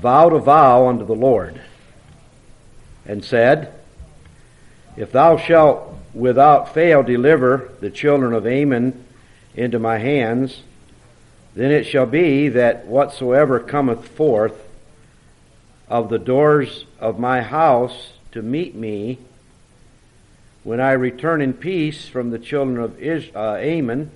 vowed a vow unto the Lord, and said, If thou shalt without fail deliver the children of Ammon into my hands, then it shall be that whatsoever cometh forth of the doors of my house to meet me, when I return in peace from the children of Ammon,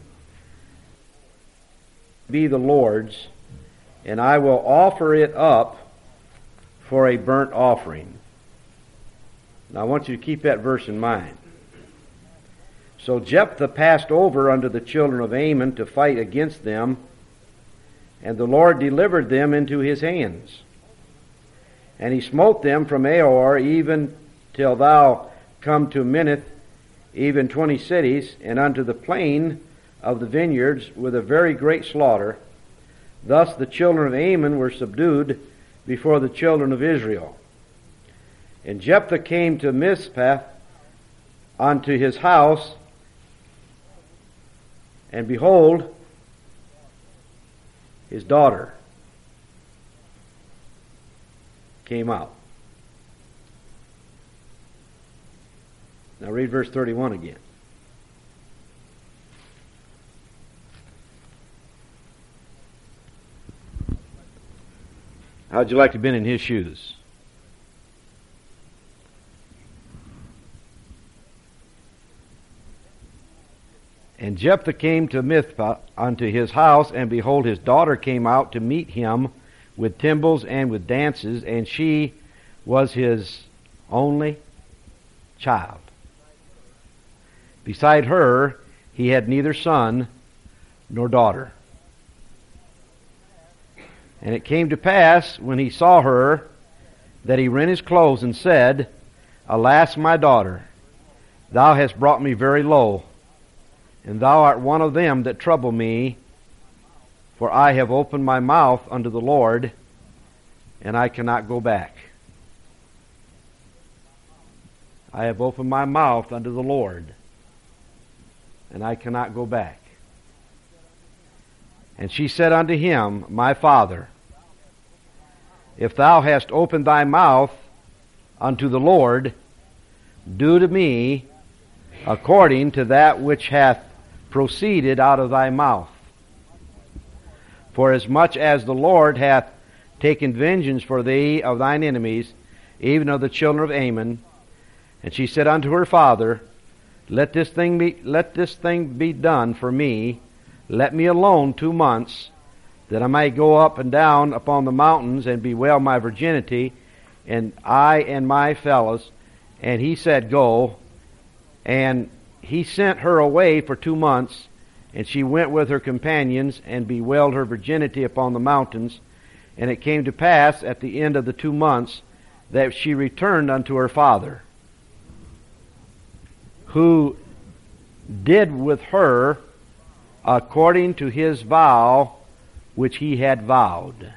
be the Lord's, and I will offer it up for a burnt offering. Now I want you to keep that verse in mind. So Jephthah passed over unto the children of Ammon to fight against them, and the Lord delivered them into his hands. And he smote them from Aor even till thou come to Minnith, even 20 cities, and unto the plain of the vineyards with a very great slaughter. Thus the children of Ammon were subdued before the children of Israel. And Jephthah came to Mizpah unto his house, and behold, his daughter came out. Now read verse 31 again. How'd you like to have been in his shoes? And Jephthah came to Mizpah unto his house, and behold, his daughter came out to meet him with timbrels and with dances, and she was his only child. Beside her, he had neither son nor daughter. And it came to pass, when he saw her, that he rent his clothes and said, Alas, my daughter, thou hast brought me very low, and thou art one of them that trouble me, for I have opened my mouth unto the Lord, and I cannot go back. I have opened my mouth unto the Lord, and I cannot go back. And she said unto him, My father, if thou hast opened thy mouth unto the Lord, do to me according to that which hath proceeded out of thy mouth. For as much as the Lord hath taken vengeance for thee of thine enemies, even of the children of Ammon. And she said unto her father, Let this thing be done for me. Let me alone 2 months, that I may go up and down upon the mountains and bewail my virginity, and I and my fellows. And he said, Go. And he sent her away for 2 months, and she went with her companions and bewailed her virginity upon the mountains. And it came to pass at the end of the 2 months that she returned unto her father, who did with her according to his vow which he had vowed.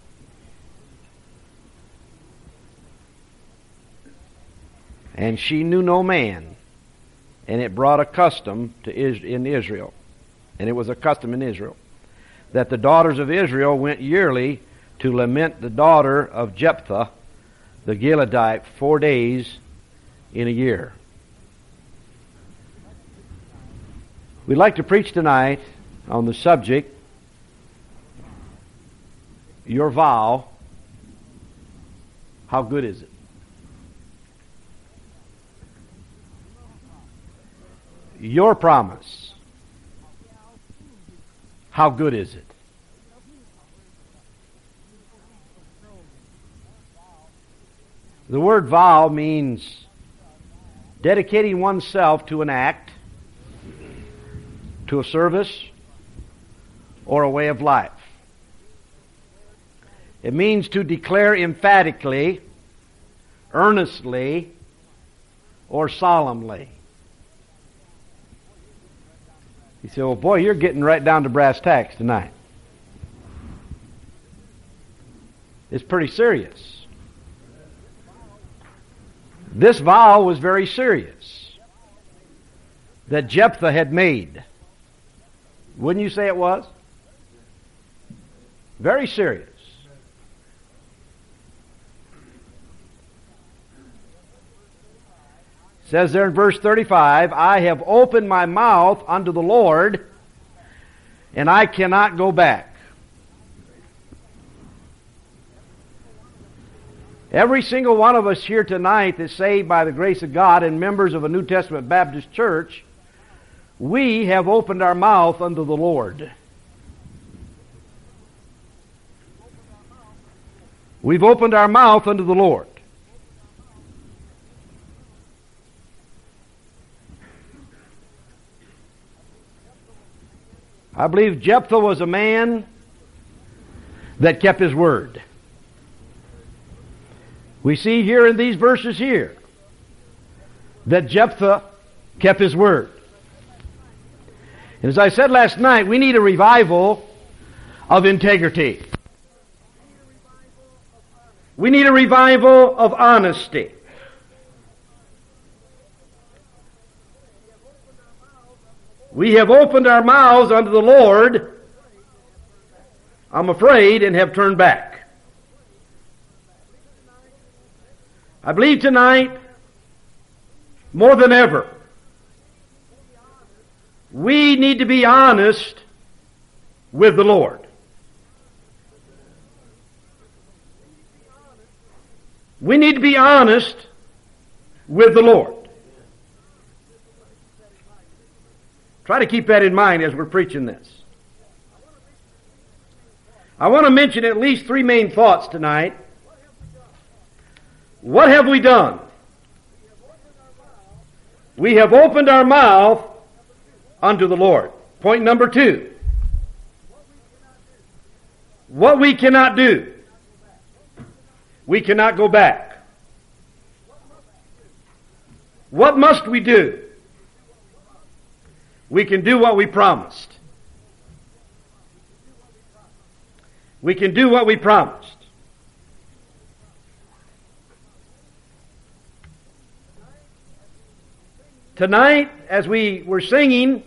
And she knew no man, and it brought a custom in Israel, and it was a custom in Israel, that the daughters of Israel went yearly to lament the daughter of Jephthah the Gileadite 4 days in a year. We'd like to preach tonight on the subject, your vow, how good is it? Your promise, how good is it? The word vow means dedicating oneself to an act, to a service, or a way of life. It means to declare emphatically, earnestly, or solemnly. You say, well, boy, you're getting right down to brass tacks tonight. It's pretty serious. This vow was very serious that Jephthah had made. Wouldn't you say it was? Very serious. says there in verse 35, I have opened my mouth unto the Lord, and I cannot go back. Every single one of us here tonight that's saved by the grace of God and members of a New Testament Baptist church, we have opened our mouth unto the Lord. We've opened our mouth unto the Lord. I believe Jephthah was a man that kept his word. We see here in these verses here that Jephthah kept his word. And as I said last night, we need a revival of integrity. We need a revival of honesty. We have opened our mouths unto the Lord, I'm afraid, and have turned back. I believe tonight, more than ever, we need to be honest with the Lord. We need to be honest with the Lord. Try to keep that in mind as we're preaching this. I want to mention at least three main thoughts tonight. What have we done? We have opened our mouth unto the Lord. Point number 2. What we cannot do. We cannot go back. What must we do? We can do what we promised. We can do what we promised. Tonight, as we were singing,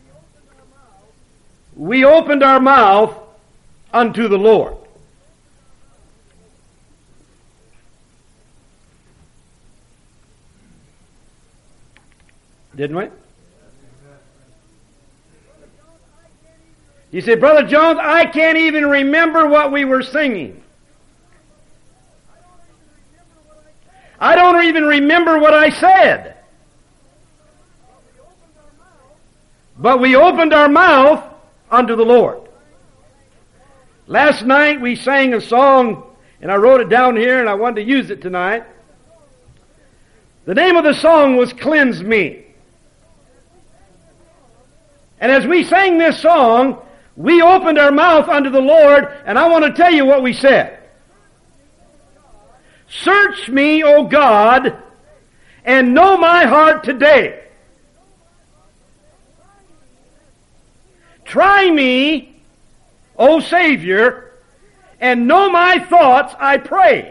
we opened our mouth unto the Lord. Didn't we? You say, Brother Jones, I can't even remember what we were singing. I don't even remember what I said. But we opened our mouth unto the Lord. Last night we sang a song, and I wrote it down here, and I wanted to use it tonight. The name of the song was Cleanse Me. And as we sang this song, we opened our mouth unto the Lord, and I want to tell you what we said. Search me, O God, and know my heart today. Try me, O Savior, and know my thoughts, I pray.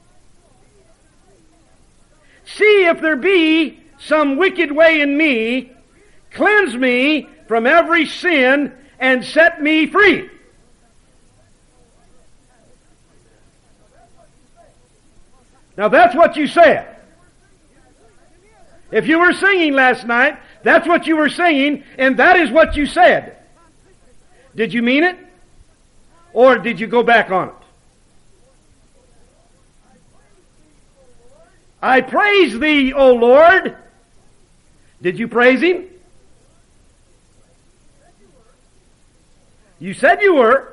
See if there be some wicked way in me. Cleanse me from every sin and set me free. Now that's what you said. If you were singing last night, that's what you were singing, and that is what you said. Did you mean it? Or did you go back on it? I praise Thee, O Lord. Did you praise Him? You said you were.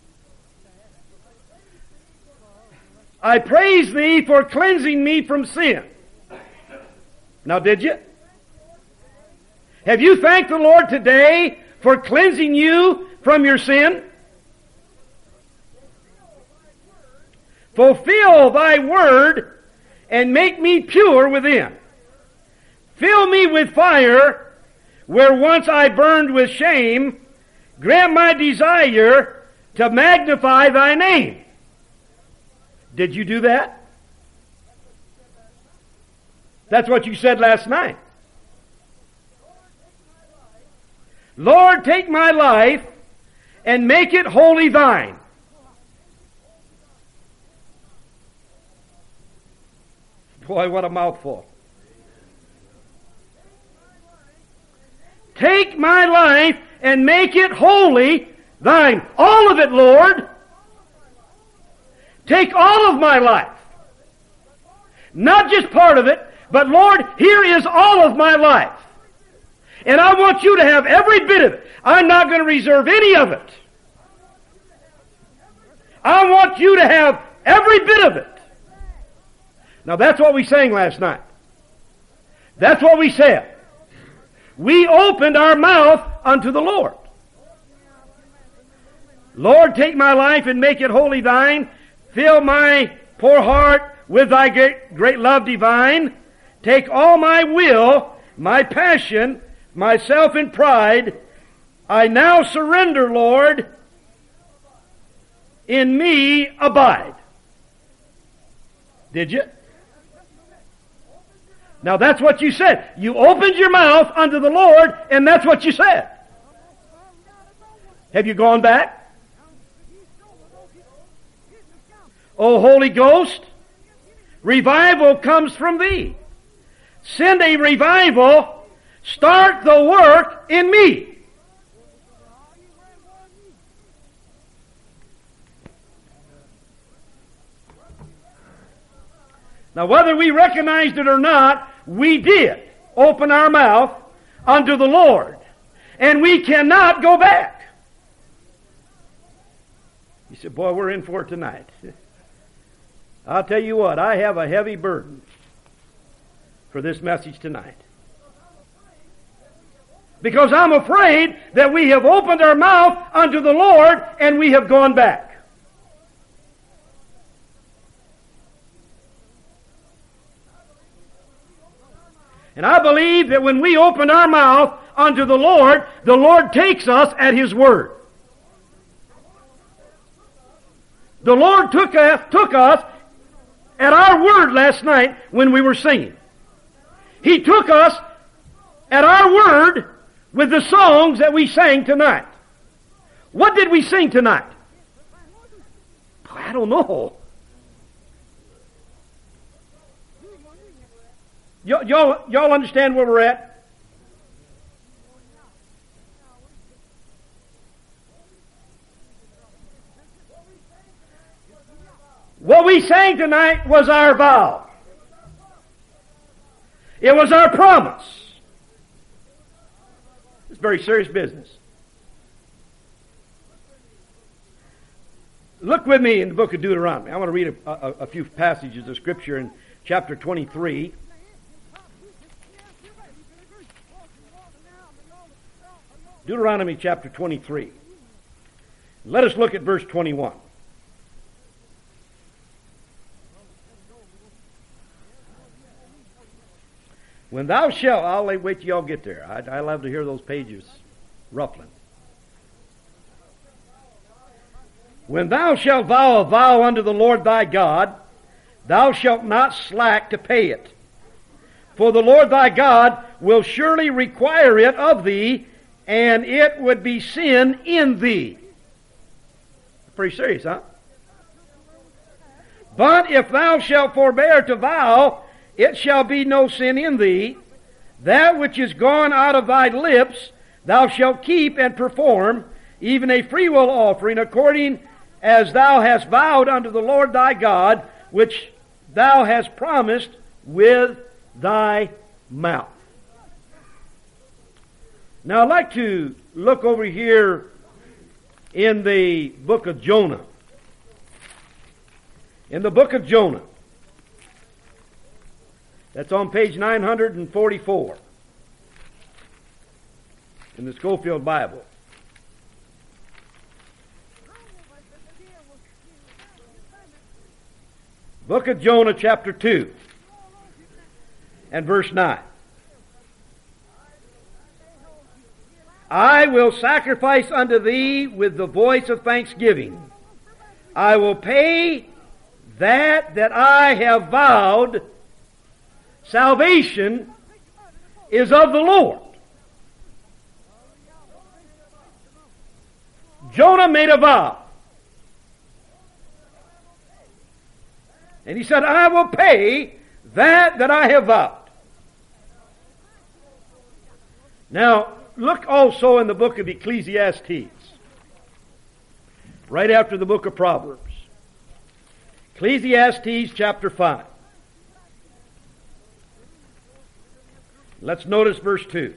I praise Thee for cleansing me from sin. Now did you? Have you thanked the Lord today for cleansing you from your sin? Fulfill Thy word and make me pure within. Fill me with fire where once I burned with shame. Grant my desire to magnify Thy name. Did you do that? That's what you said last night. Lord, take my life and make it wholly Thine. Boy, what a mouthful. Take my life and make it wholly thine. All of it, Lord. Take all of my life. Not just part of it, but Lord, here is all of my life. And I want you to have every bit of it. I'm not going to reserve any of it. I want you to have every bit of it. Now that's what we sang last night. That's what we said. We opened our mouth unto the Lord. Lord, take my life and make it wholly thine. Fill my poor heart with thy great love divine. Take all my will, my passion, myself and pride. I now surrender, Lord. In me abide. Did you? Now that's what you said. You opened your mouth unto the Lord, and that's what you said. Have you gone back? O Holy Ghost, revival comes from thee. Send a revival. Start the work in me. Now, whether we recognized it or not, we did open our mouth unto the Lord. And we cannot go back. You said, boy, we're in for it tonight. I'll tell you what, I have a heavy burden for this message tonight. Because I'm afraid that we have opened our mouth unto the Lord and we have gone back. And I believe that when we open our mouth unto the Lord takes us at His word. The Lord took us at our word last night when we were singing. He took us at our word with the songs that we sang tonight. What did we sing tonight? I don't know. Y'all understand where we're at? What we sang tonight was our vow. It was our promise. It's very serious business. Look with me in the book of Deuteronomy. I want to read a few passages of Scripture in chapter 23. Deuteronomy chapter 23. Let us look at verse 21. When thou shalt, I'll wait till y'all get there. I love to hear those pages ruffling. When thou shalt vow a vow unto the Lord thy God, thou shalt not slack to pay it. For the Lord thy God will surely require it of thee, and it would be sin in thee. Pretty serious, huh? But if thou shalt forbear to vow, it shall be no sin in thee. That which is gone out of thy lips thou shalt keep and perform, even a freewill offering, according as thou hast vowed unto the Lord thy God, which thou hast promised with thy mouth. Now I'd like to look over here in the book of Jonah. In the book of Jonah. That's on page 944 in the Schofield Bible. Book of Jonah chapter 2 and verse 9. I will sacrifice unto thee with the voice of thanksgiving. I will pay that I have vowed. Salvation is of the Lord. Jonah made a vow. And he said, I will pay that I have vowed. Now, look also in the book of Ecclesiastes, right after the book of Proverbs. Ecclesiastes chapter 5. Let's notice verse 2.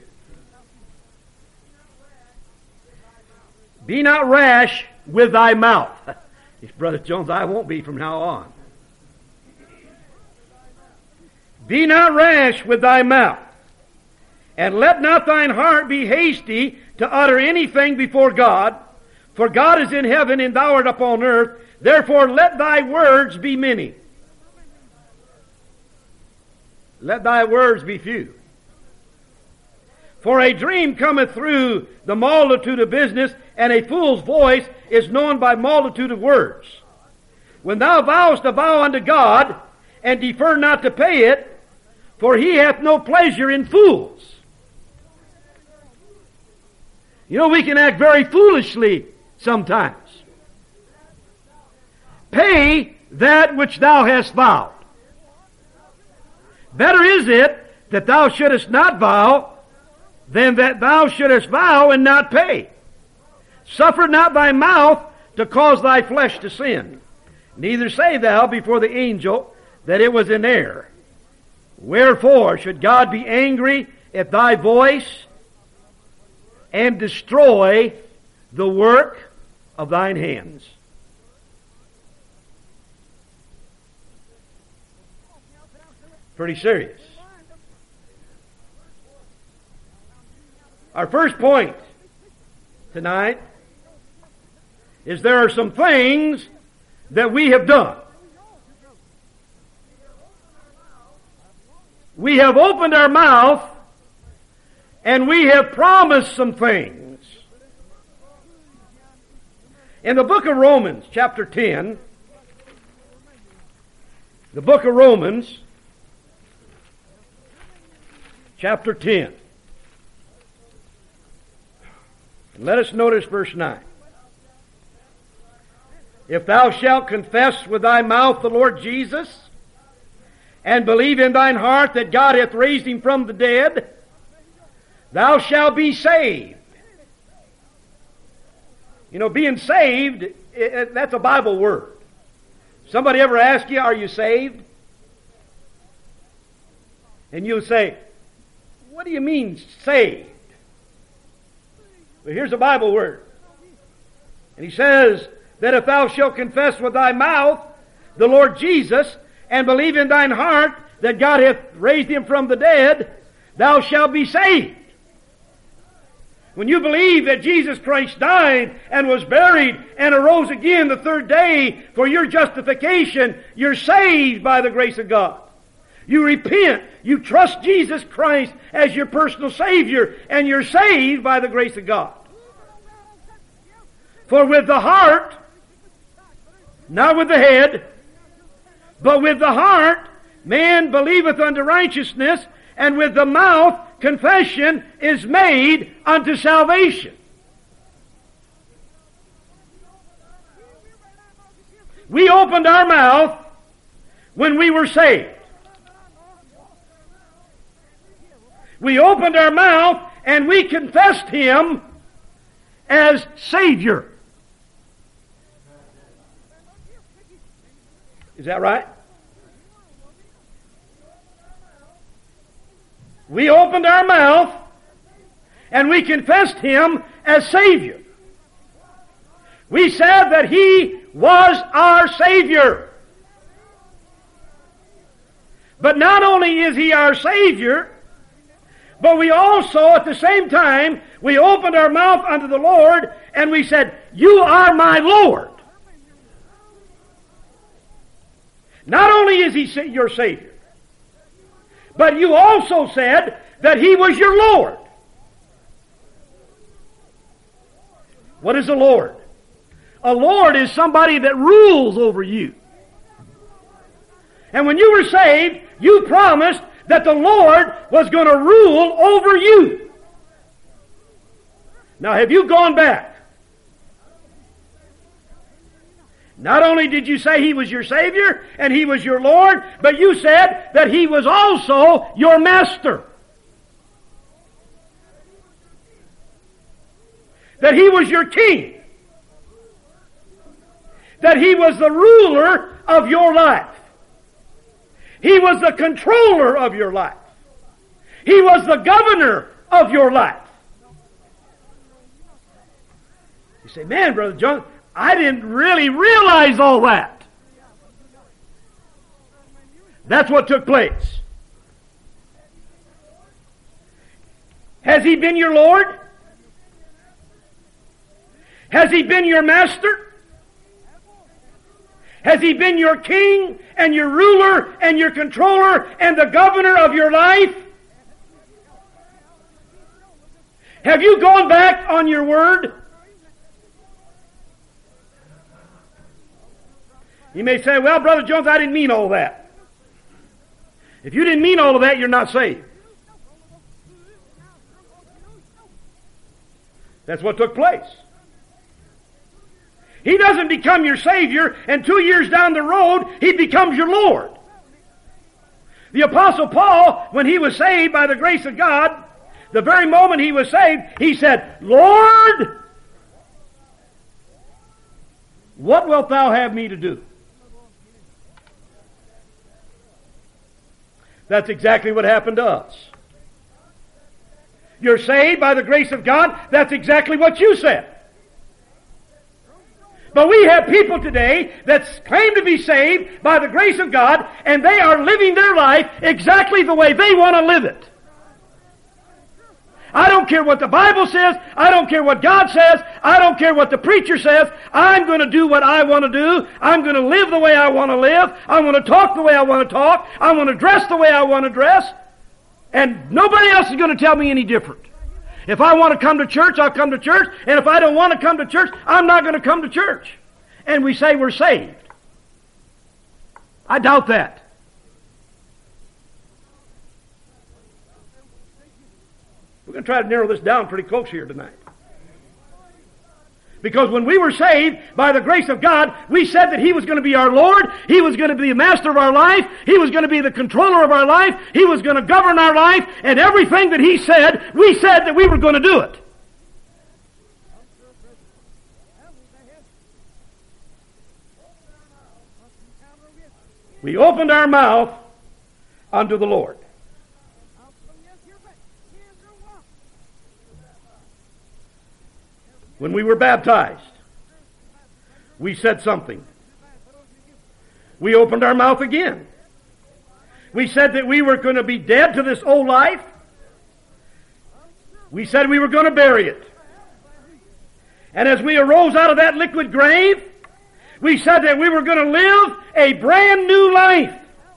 Be not rash with thy mouth. Brother Jones, I won't be from now on. Be not rash with thy mouth, and let not thine heart be hasty to utter anything before God, for God is in heaven and thou art upon earth. Therefore let thy words be many. Let thy words be few. For a dream cometh through the multitude of business, and a fool's voice is known by multitude of words. When thou vowest a vow unto God, and defer not to pay it, for he hath no pleasure in fools. You know, we can act very foolishly sometimes. Pay that which thou hast vowed. Better is it that thou shouldest not vow than that thou shouldest vow and not pay. Suffer not thy mouth to cause thy flesh to sin. Neither say thou before the angel that it was in error. Wherefore should God be angry at thy voice and destroy the work of thine hands? Pretty serious. Our first point tonight is there are some things that we have done. We have opened our mouth and we have promised some things. In the book of Romans, chapter 10, the book of Romans, chapter 10. Let us notice verse 9. If thou shalt confess with thy mouth the Lord Jesus, and believe in thine heart that God hath raised him from the dead, thou shalt be saved. You know, being saved, that's a Bible word. Somebody ever ask you, are you saved? And you'll say, what do you mean saved? Well, here's a Bible word. And he says that if thou shalt confess with thy mouth the Lord Jesus, and believe in thine heart that God hath raised him from the dead, thou shalt be saved. When you believe that Jesus Christ died and was buried and arose again the third day for your justification, you're saved by the grace of God. You repent, you trust Jesus Christ as your personal Savior, and you're saved by the grace of God. For with the heart, not with the head, but with the heart man believeth unto righteousness, and with the mouth confession is made unto salvation. We opened our mouth when we were saved. We opened our mouth and we confessed him as Savior. Is that right? We opened our mouth and we confessed him as Savior. We said that he was our Savior. But not only is he our Savior, but we also, at the same time, we opened our mouth unto the Lord and we said, you are my Lord. Not only is he your Savior, but you also said that he was your Lord. What is a Lord? A Lord is somebody that rules over you. And when you were saved, you promised that the Lord was going to rule over you. Now, have you gone back? Not only did you say he was your Savior and he was your Lord, but you said that he was also your Master. that He was your king, that He was the ruler of your life. He was the controller of your life. He was the governor of your life. You say, man, Brother John, I didn't really realize all that. That's what took place. Has He been your Lord? Has He been your master? Has He been your king and your ruler and your controller and the governor of your life? Have you gone back on your word? You may say, well, Brother Jones, I didn't mean all that. If you didn't mean all of that, you're not saved. That's what took place. He doesn't become your Savior, and 2 years down the road, He becomes your Lord. The Apostle Paul, when he was saved by the grace of God, the very moment he was saved, he said, Lord, what wilt Thou have me to do? That's exactly what happened to us. You're saved by the grace of God. That's exactly what you said. But we have people today that claim to be saved by the grace of God, and they are living their life exactly the way they want to live it. I don't care what the Bible says. I don't care what God says. I don't care what the preacher says. I'm going to do what I want to do. I'm going to live the way I want to live. I'm going to talk the way I want to talk. I'm going to dress the way I want to dress. And nobody else is going to tell me any different. If I want to come to church, I'll come to church. And if I don't want to come to church, I'm not going to come to church. And we say we're saved. I doubt that. We're going to try to narrow this down pretty close here tonight. Because when we were saved by the grace of God, we said that He was going to be our Lord, He was going to be the master of our life, He was going to be the controller of our life, He was going to govern our life, and everything that He said, we said that we were going to do it. We opened our mouth unto the Lord. When we were baptized, we said something. We opened our mouth again. We said that we were going to be dead to this old life. We said we were going to bury it. And as we arose out of that liquid grave, we said that we were going to live a brand new life.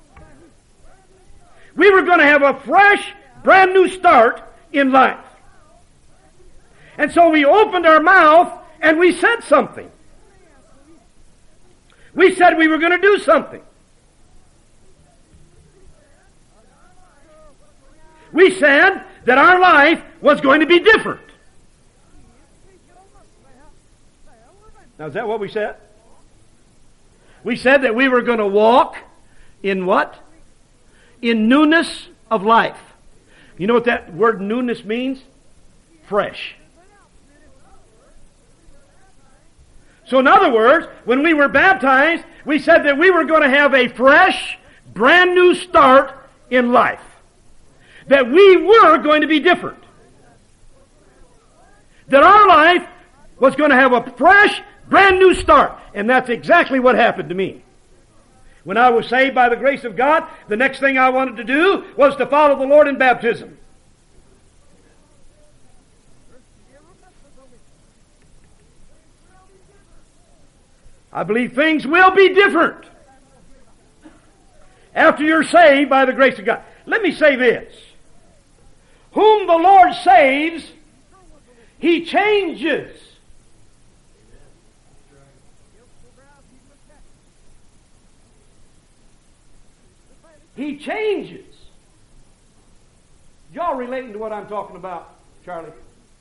We were going to have a fresh, brand new start in life. And so we opened our mouth and we said something. We said we were going to do something. We said that our life was going to be different. Now, is that what we said? We said that we were going to walk in what? In newness of life. You know what that word newness means? Fresh. So in other words, when we were baptized, we said that we were going to have a fresh, brand new start in life. That we were going to be different. That our life was going to have a fresh, brand new start. And that's exactly what happened to me. When I was saved by the grace of God, the next thing I wanted to do was to follow the Lord in baptism. I believe things will be different after you're saved by the grace of God. Let me say this. Whom the Lord saves, He changes. He changes. Y'all relating to what I'm talking about, Charlie?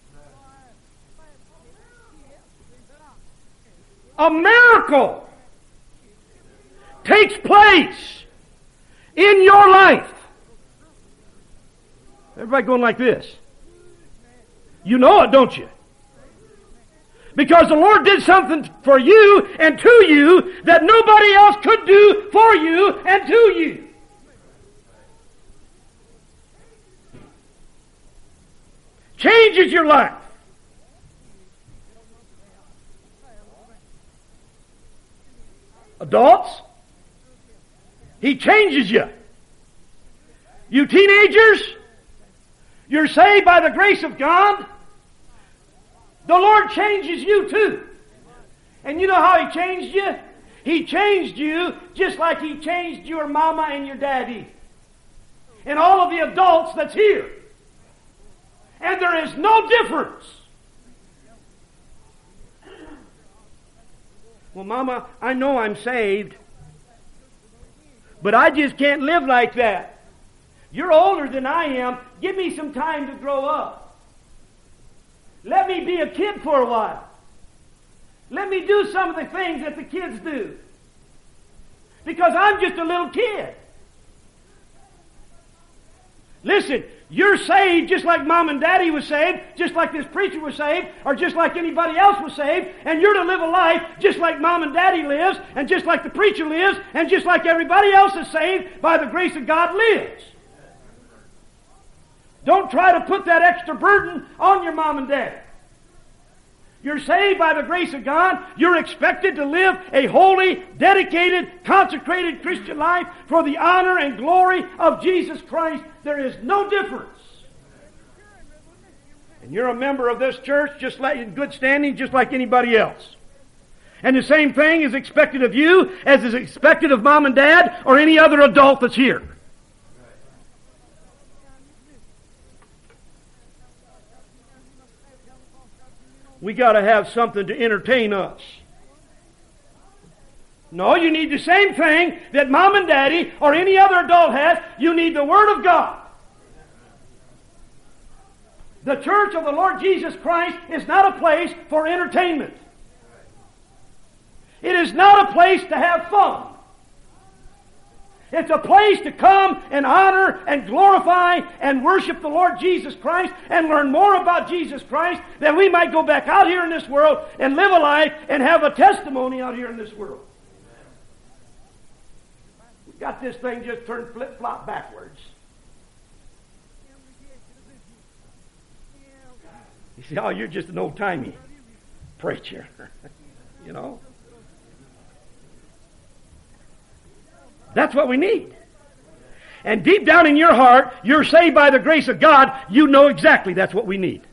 A miracle takes place in your life. Everybody going like this. You know it, don't you? Because the Lord did something for you and to you that nobody else could do for you and to you. Changes your life. Adults, He changes you. You teenagers, you're saved by the grace of God. The Lord changes you too. And you know how He changed you? He changed you just like He changed your mama and your daddy. And all of the adults that's here. And there is no difference. Well, Mama, I know I'm saved, but I just can't live like that. You're older than I am. Give me some time to grow up. Let me be a kid for a while. Let me do some of the things that the kids do. Because I'm just a little kid. Listen, you're saved just like Mom and Daddy was saved, just like this preacher was saved, or just like anybody else was saved, and you're to live a life just like Mom and Daddy lives, and just like the preacher lives, and just like everybody else is saved by the grace of God lives. Don't try to put that extra burden on your mom and dad. You're saved by the grace of God. You're expected to live a holy, dedicated, consecrated Christian life for the honor and glory of Jesus Christ. There is no difference. And you're a member of this church just like in good standing, just like anybody else. And the same thing is expected of you as is expected of mom and dad or any other adult that's here. We got to have something to entertain us. No, you need the same thing that mom and daddy or any other adult has. You need the Word of God. The church of the Lord Jesus Christ is not a place for entertainment. It is not a place to have fun. It's a place to come and honor and glorify and worship the Lord Jesus Christ and learn more about Jesus Christ, that we might go back out here in this world and live a life and have a testimony out here in this world. We've got this thing just turned flip-flop backwards. You say, oh, you're just an old-timey preacher. You know? That's what we need. And deep down in your heart, you're saved by the grace of God. You know exactly that's what we need.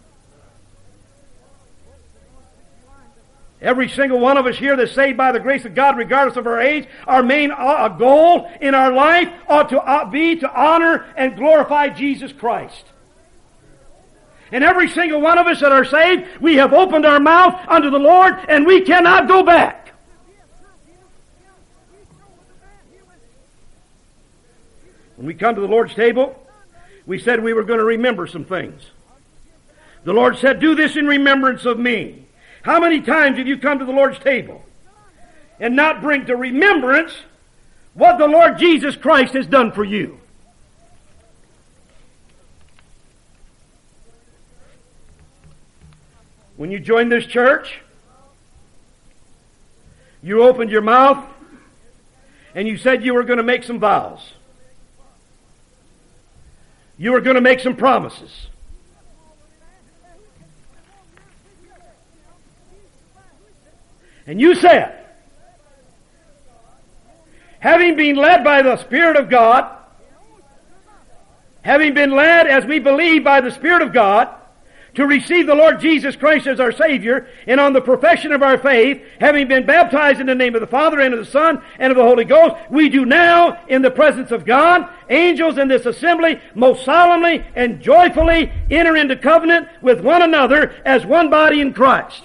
Every single one of us here that's saved by the grace of God, regardless of our age, our main goal in our life ought to be to honor and glorify Jesus Christ. And every single one of us that are saved, we have opened our mouth unto the Lord, and we cannot go back. When we come to the Lord's table, we said we were going to remember some things. The Lord said, do this in remembrance of me. How many times have you come to the Lord's table and not bring to remembrance what the Lord Jesus Christ has done for you? When you joined this church, you opened your mouth and you said you were going to make some vows. You were going to make some promises. And you said, having been led by the Spirit of God, having been led as we believe by the Spirit of God, to receive the Lord Jesus Christ as our Savior, and on the profession of our faith, having been baptized in the name of the Father and of the Son and of the Holy Ghost, we do now, in the presence of God, angels in this assembly, most solemnly and joyfully enter into covenant with one another as one body in Christ.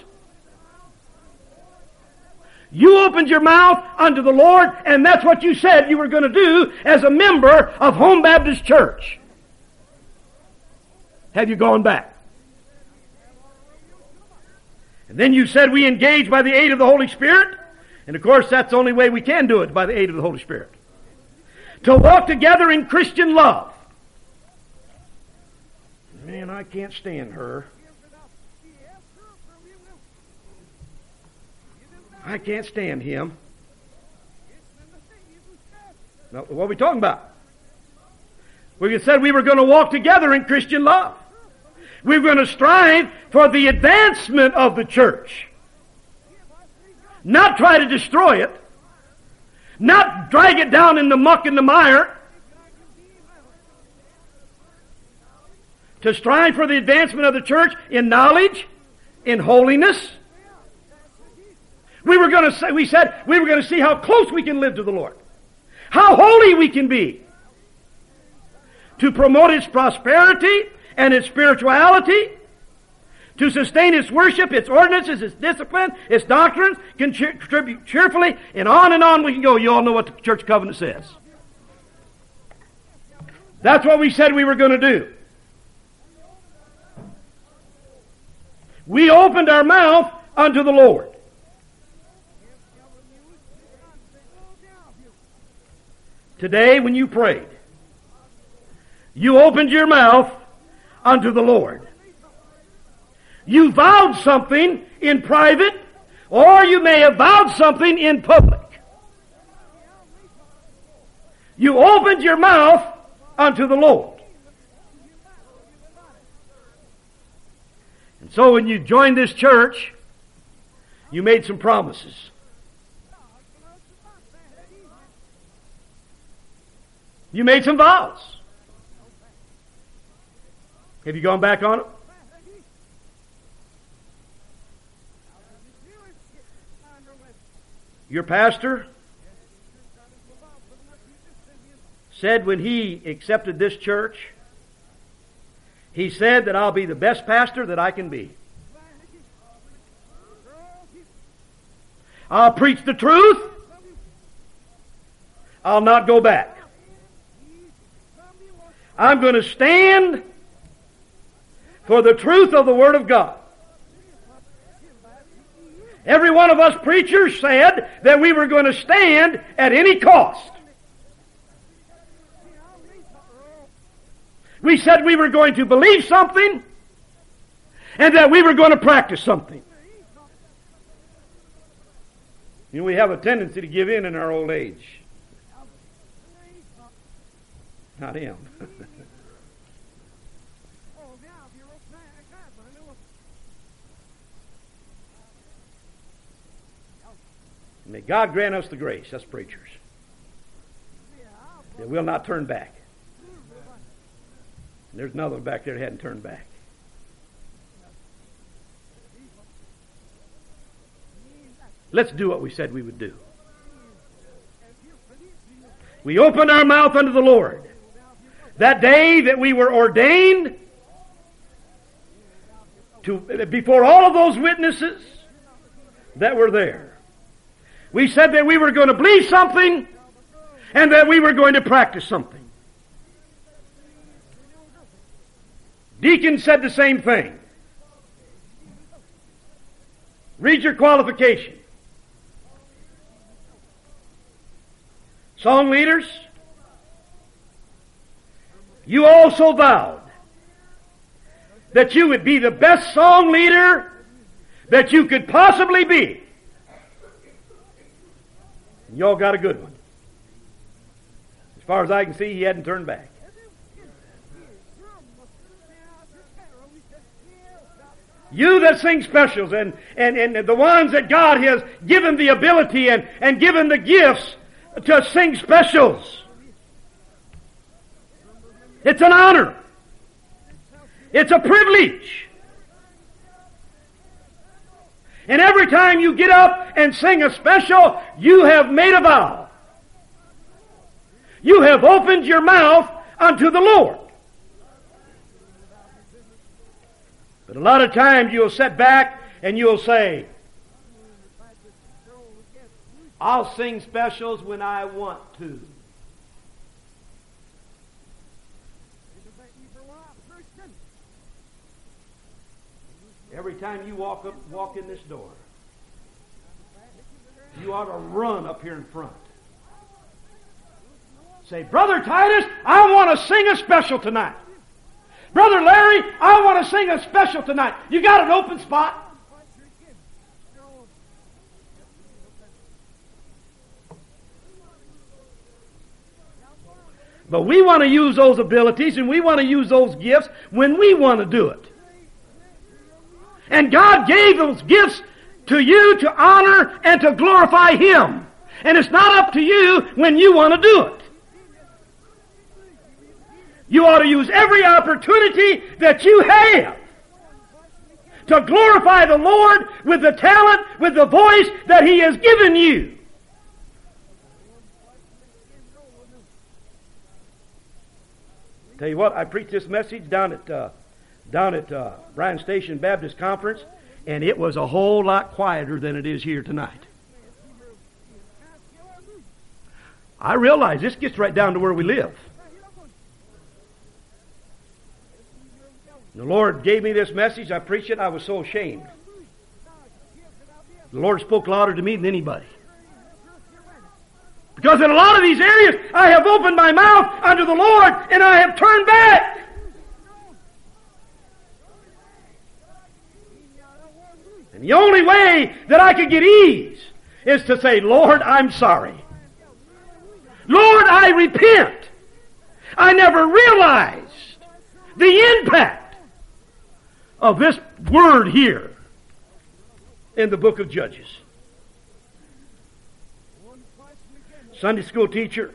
You opened your mouth unto the Lord, and that's what you said you were going to do as a member of Home Baptist Church. Have you gone back? And then you said we engage by the aid of the Holy Spirit. And of course, that's the only way we can do it, by the aid of the Holy Spirit. To walk together in Christian love. Man, I can't stand her. I can't stand him. Now, what are we talking about? We said we were going to walk together in Christian love. We were going to strive for the advancement of the church. Not try to destroy it. Not drag it down in the muck and the mire. To strive for the advancement of the church in knowledge, in holiness. We said we were going to see how close we can live to the Lord. How holy we can be. To promote its prosperity and its spirituality. To sustain its worship, its ordinances, its discipline, its doctrines, contribute cheerfully, and on we can go. You all know what the church covenant says. That's what we said we were going to do. We opened our mouth unto the Lord. Today, when you prayed, you opened your mouth unto the Lord. You vowed something in private, or you may have vowed something in public. You opened your mouth unto the Lord. And so when you joined this church, you made some promises. You made some vows. Have you gone back on it? Your pastor said when he accepted this church, he said that I'll be the best pastor that I can be. I'll preach the truth. I'll not go back. I'm going to stand for the truth of the Word of God. Every one of us preachers said that we were going to stand at any cost. We said we were going to believe something and that we were going to practice something. You know, we have a tendency to give in our old age. Not him. May God grant us the grace, us preachers, that we'll not turn back. And there's another one back there that hadn't turned back. Let's do what we said we would do. We opened our mouth unto the Lord. That day that we were ordained before all of those witnesses that were there. We said that we were going to believe something and that we were going to practice something. Deacon said the same thing. Read your qualification. Song leaders, you also vowed that you would be the best song leader that you could possibly be. And y'all got a good one. As far as I can see, he hadn't turned back. You that sing specials and the ones that God has given the ability and given the gifts to sing specials. It's an honor. It's a privilege. And every time you get up and sing a special, you have made a vow. You have opened your mouth unto the Lord. But a lot of times you'll sit back and you'll say, I'll sing specials when I want to. Every time you walk in this door, you ought to run up here in front. Say, Brother Titus, I want to sing a special tonight. Brother Larry, I want to sing a special tonight. You got an open spot? But we want to use those abilities and we want to use those gifts when we want to do it. And God gave those gifts to you to honor and to glorify Him. And it's not up to you when you want to do it. You ought to use every opportunity that you have to glorify the Lord with the talent, with the voice that He has given you. Tell you what, I preached this message down at Bryan Station Baptist Conference, and it was a whole lot quieter than it is here tonight. I realize this gets right down to where we live. The Lord gave me this message. I preached it. I was so ashamed. The Lord spoke louder to me than anybody. Because in a lot of these areas, I have opened my mouth unto the Lord and I have turned back. And the only way that I could get ease is to say, Lord, I'm sorry. Lord, I repent. I never realized the impact of this word here in the book of Judges. Sunday school teacher,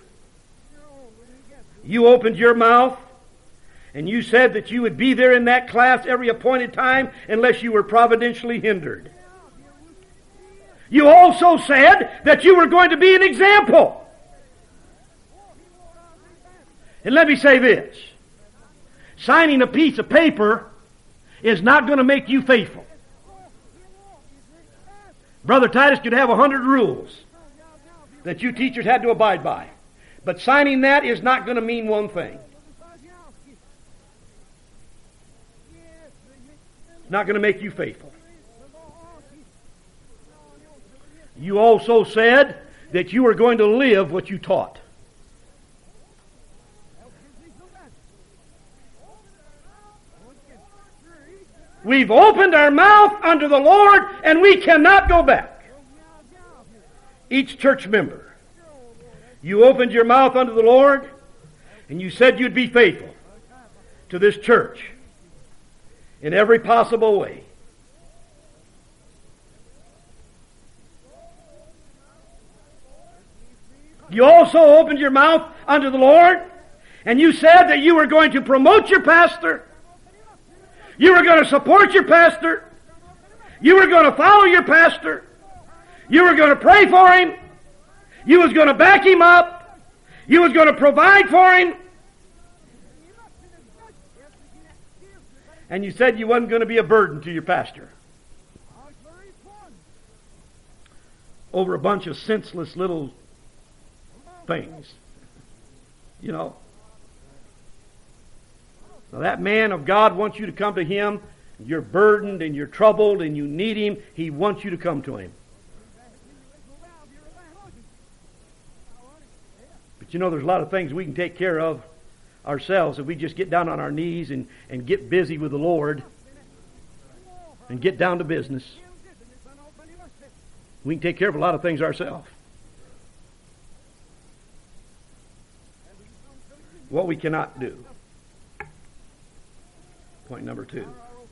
you opened your mouth and you said that you would be there in that class every appointed time unless you were providentially hindered. You also said that you were going to be an example. And let me say this. Signing a piece of paper is not going to make you faithful. Brother Titus could have 100 rules that you teachers had to abide by. But signing that is not going to mean one thing. It's not going to make you faithful. You also said that you were going to live what you taught. We've opened our mouth unto the Lord and we cannot go back. Each church member, you opened your mouth unto the Lord and you said you'd be faithful to this church in every possible way. You also opened your mouth unto the Lord and you said that you were going to promote your pastor. You were going to support your pastor. You were going to follow your pastor. You were going to pray for him. You was going to back him up. You was going to provide for him. And you said you wasn't going to be a burden to your pastor over a bunch of senseless little things. You know. Now that man of God wants you to come to him. You're burdened and you're troubled and you need him. He wants you to come to him. But you know, there's a lot of things we can take care of ourselves if we just get down on our knees and get busy with the Lord and get down to business. We can take care of a lot of things ourselves. What we cannot do. Point number 2.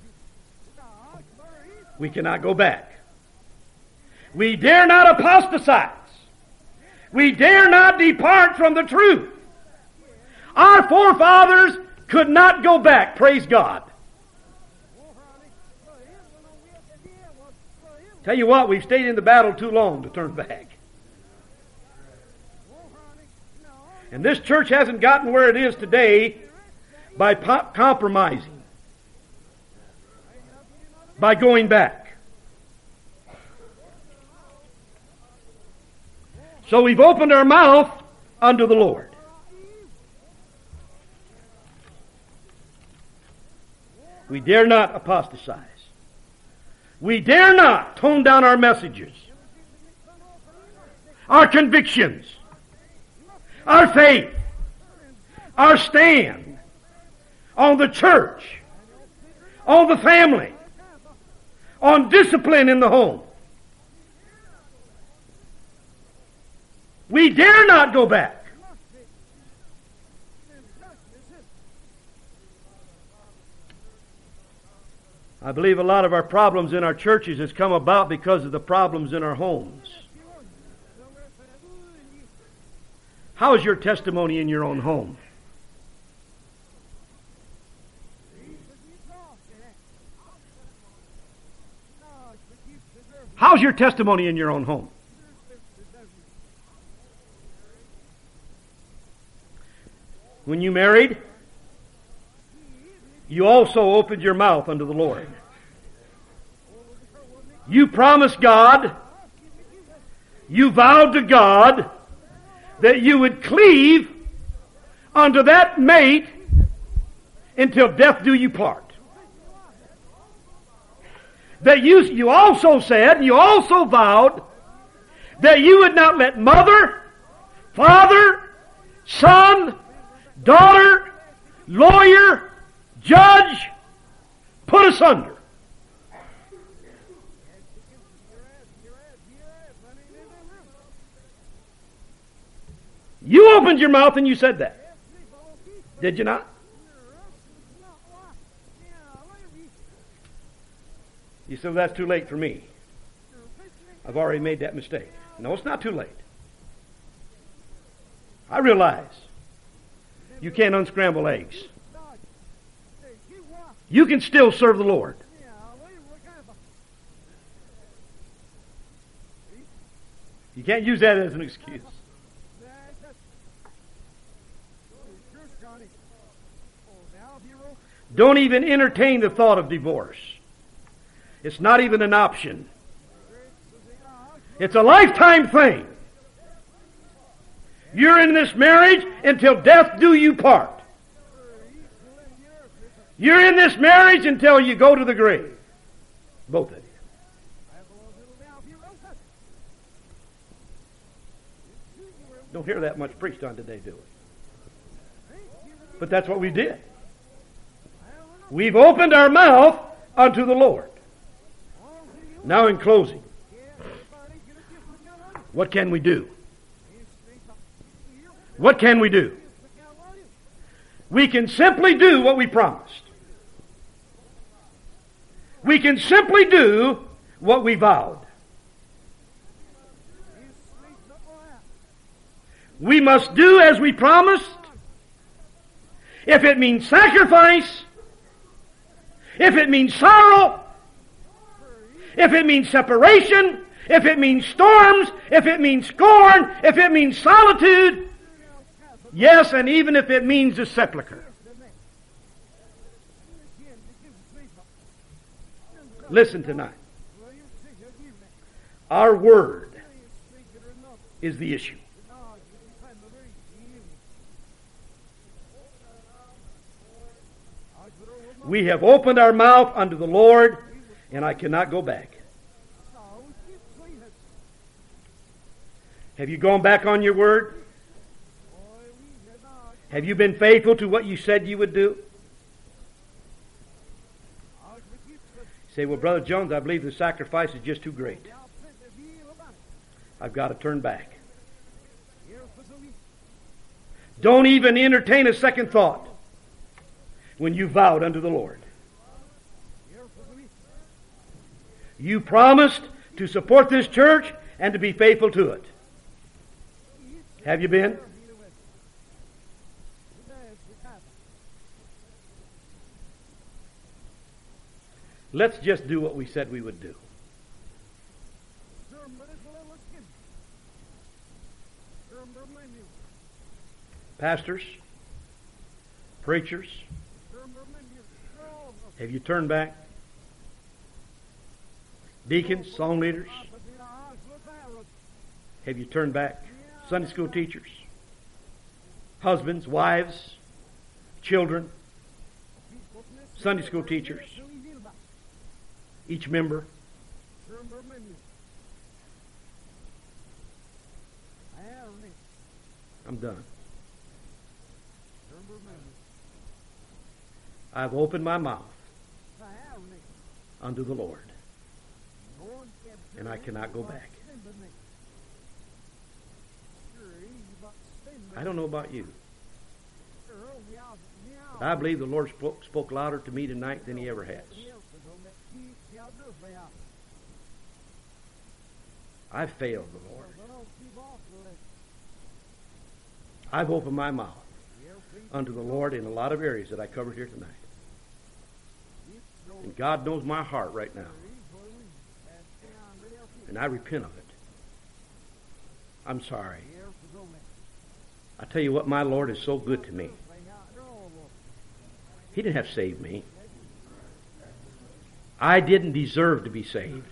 We cannot go back. We dare not apostatize. We dare not depart from the truth. Our forefathers could not go back, praise God. Tell you what, we've stayed in the battle too long to turn back. And this church hasn't gotten where it is today by compromising, by going back. So we've opened our mouth unto the Lord. We dare not apostatize. We dare not tone down our messages, our convictions, our faith, our stand on the church, on the family, on discipline in the home. We dare not go back. I believe a lot of our problems in our churches has come about because of the problems in our homes. How is your testimony in your own home? How's your testimony in your own home? When you married, you also opened your mouth unto the Lord. You promised God, you vowed to God that you would cleave unto that mate until death do you part. That you also said, you also vowed that you would not let mother, father, son, daughter, lawyer, judge put asunder. You opened your mouth and you said that. Did you not? You said, well, that's too late for me. I've already made that mistake. No, it's not too late. I realize you can't unscramble eggs. You can still serve the Lord. You can't use that as an excuse. Don't even entertain the thought of divorce. It's not even an option. It's a lifetime thing. You're in this marriage until death do you part. You're in this marriage until you go to the grave. Both of you. Don't hear that much preached on today, do we? But that's what we did. We've opened our mouth unto the Lord. Now in closing, what can we do? What can we do? We can simply do what we promised. We can simply do what we vowed. We must do as we promised. If it means sacrifice, if it means sorrow, if it means separation, if it means storms, if it means scorn, if it means solitude, yes, and even if it means a sepulcher. Listen tonight. Our word is the issue. We have opened our mouth unto the Lord, and I cannot go back. Have you gone back on your word? Have you been faithful to what you said you would do? You say, well, Brother Jones, I believe the sacrifice is just too great. I've got to turn back. Don't even entertain a second thought when you vowed unto the Lord. You promised to support this church and to be faithful to it. Have you been? Let's just do what we said we would do. Pastors, preachers, have you turned back? Deacons, song leaders, have you turned back? Sunday school teachers, husbands, wives, children, Sunday school teachers, each member. I'm done. I've opened my mouth unto the Lord, and I cannot go back. I don't know about you, but I believe the Lord spoke louder to me tonight than He ever has. I failed the Lord. I've opened my mouth unto the Lord in a lot of areas that I covered here tonight. And God knows my heart right now. And I repent of it. I'm sorry. I tell you what, my Lord is so good to me. He didn't have to save me. I didn't deserve to be saved.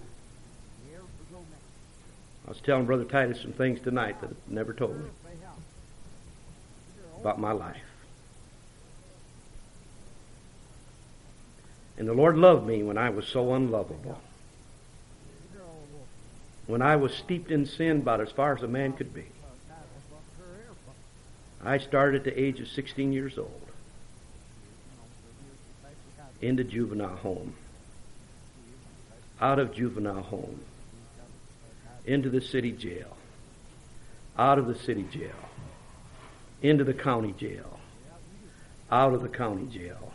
I was telling Brother Titus some things tonight that he never told me about my life. And the Lord loved me when I was so unlovable. When I was steeped in sin about as far as a man could be. I started at the age of 16 years old. Into juvenile home. Out of juvenile home. Into the city jail. Out of the city jail. Into the county jail. Out of the county jail.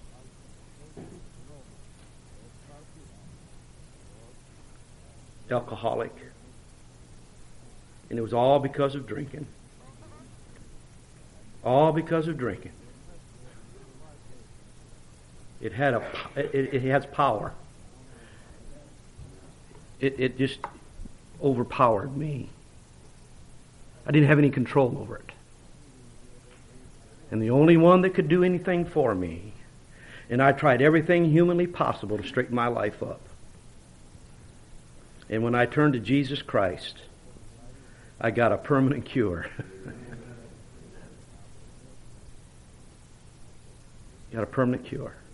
Alcoholic. And it was all because of drinking. All because of drinking. It has power. It just overpowered me. I didn't have any control over it. And the only one that could do anything for me, and I tried everything humanly possible to straighten my life up. And when I turned to Jesus Christ, I got a permanent cure. Got a permanent cure.